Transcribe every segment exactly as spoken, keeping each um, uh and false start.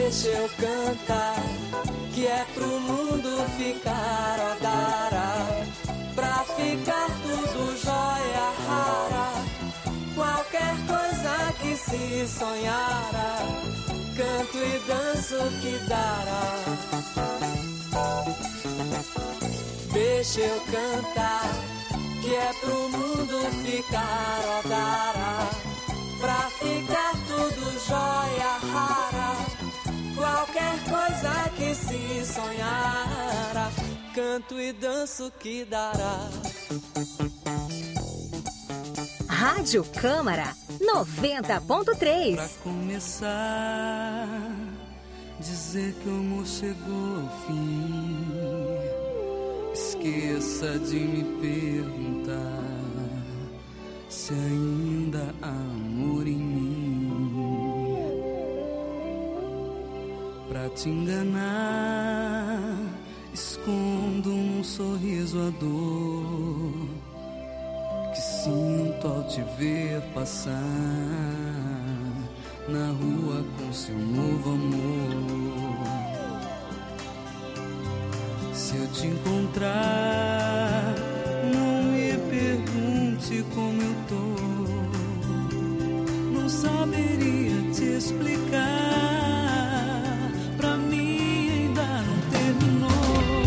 Deixa eu cantar, que é pro mundo ficar odara, pra ficar tudo jóia rara. Qualquer coisa que se sonhara, canto e danço que dará. Deixa eu cantar, que é pro mundo ficar odara, pra ficar tudo jóia rara. Qualquer coisa que se sonhara, canto e danço que dará. Rádio Câmara noventa ponto três. Pra começar, dizer que o amor chegou ao fim. Esqueça de me perguntar se ainda há amor em mim. Pra te enganar, escondo num sorriso a dor que sinto ao te ver passar na rua com seu novo amor. Se eu te encontrar, não me pergunte como eu tô. Não saberia te explicar. Pra mim ainda não terminou.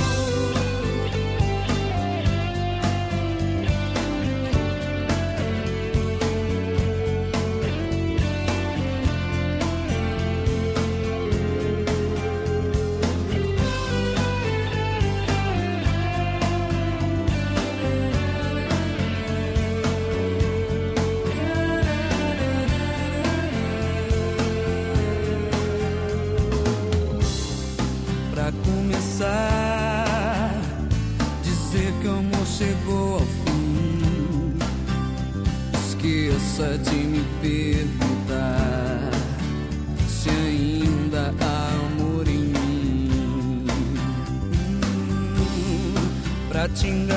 Dizer que o amor chegou ao fim. Esqueça de me perguntar se ainda há amor em mim. Hum, pra te enganar,